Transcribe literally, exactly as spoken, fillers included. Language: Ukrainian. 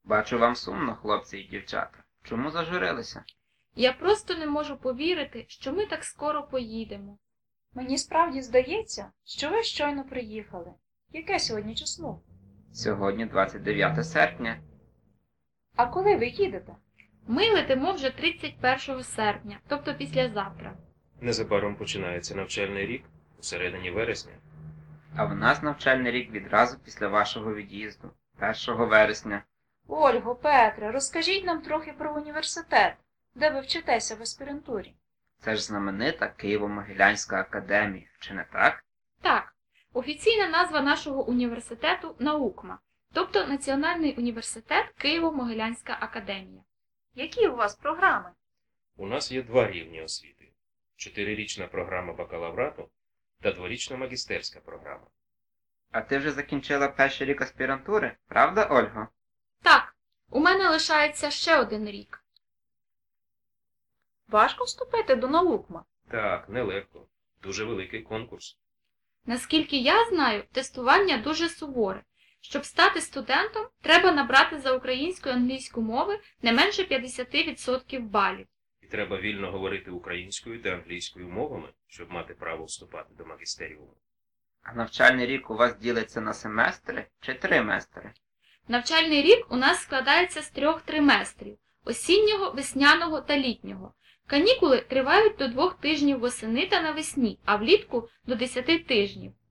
Бачу, вам сумно, хлопці і дівчата. Чому зажурилися? Я просто не можу повірити, що ми так скоро поїдемо. Мені справді здається, що ви щойно приїхали. Яке сьогодні число? Сьогодні двадцять дев'яте серпня. А коли ви їдете? Ми летимо вже тридцять першого серпня, тобто післязавтра. Незабаром починається навчальний рік, у середині вересня. А в нас навчальний рік відразу після вашого від'їзду, першого вересня. Ольго, Петре, розкажіть нам трохи про університет, де ви вчитеся в аспірантурі. Це ж знаменита Києво-Могилянська академія, чи не так? Так, офіційна назва нашого університету – НАУКМА, тобто Національний університет Києво-Могилянська академія. Які у вас програми? У нас є два рівні освіти. Чотирирічна програма бакалаврату та дворічна магістерська програма. А ти вже закінчила перший рік аспірантури, правда, Ольго? Так, у мене лишається ще один рік. Важко вступити до НАУКМА? Так, нелегко. Дуже великий конкурс. Наскільки я знаю, тестування дуже суворе. Щоб стати студентом, треба набрати за українську і англійську мови не менше п'ятдесят відсотків балів. І треба вільно говорити українською та англійською мовами, щоб мати право вступати до магістеріуму. А навчальний рік у вас ділиться на семестри чи триместри? Навчальний рік у нас складається з трьох триместрів – осіннього, весняного та літнього. Канікули тривають до двох тижнів восени та навесні, а влітку – до десяти тижнів.